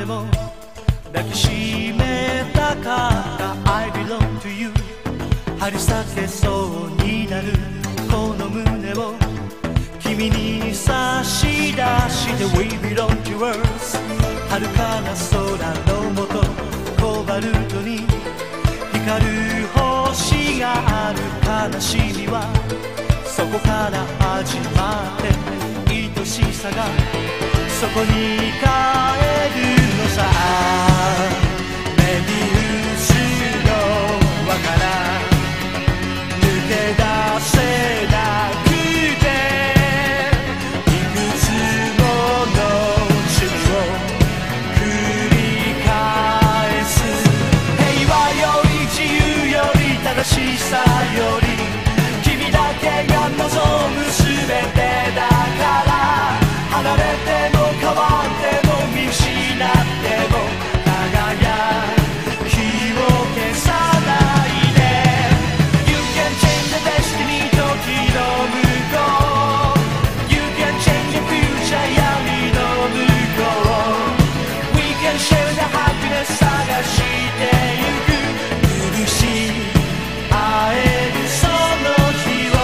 でも抱きしめたかった I belong to you 張り裂けそうになるこの胸を君に差し出して We belong to us 遥かな空の下コバルトに光る星がある悲しみはそこから始まって愛しさがそこに帰るのさメビウスの輪から抜け出せなくていくつもの罪を繰り返す平和より自由より正しさより君だけが望む全てだから離れても変わっても見失っても輝きを消さないで You can change the destiny 時の向こう You can change the future 闇の向こう We can share the happiness 探してゆく許し合えるその日を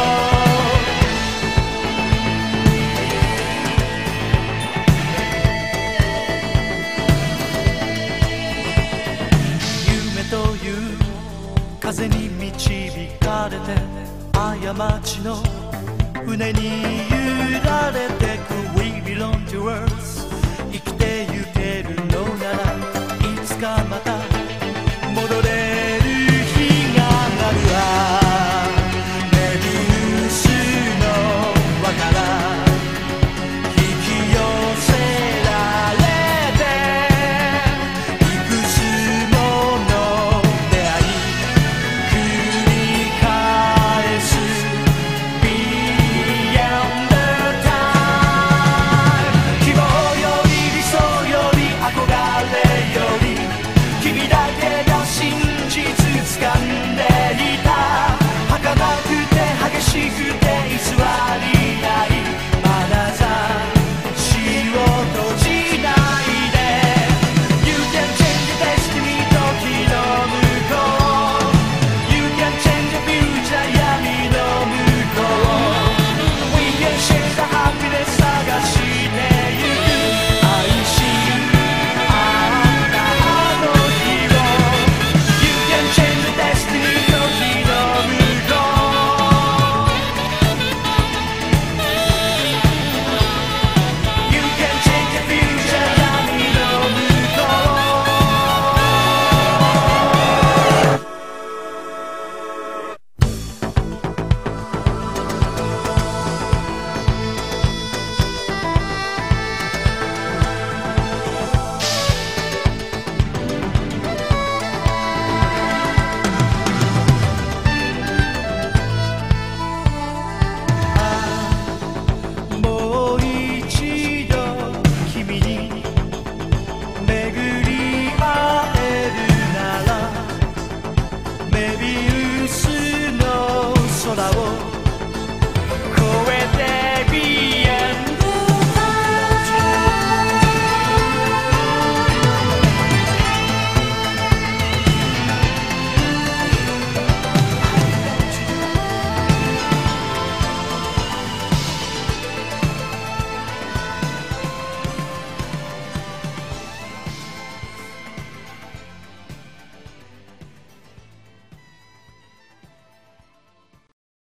という風に導かれて過ちの船に揺られてく We belong to us 生きてゆけるのならいつかまた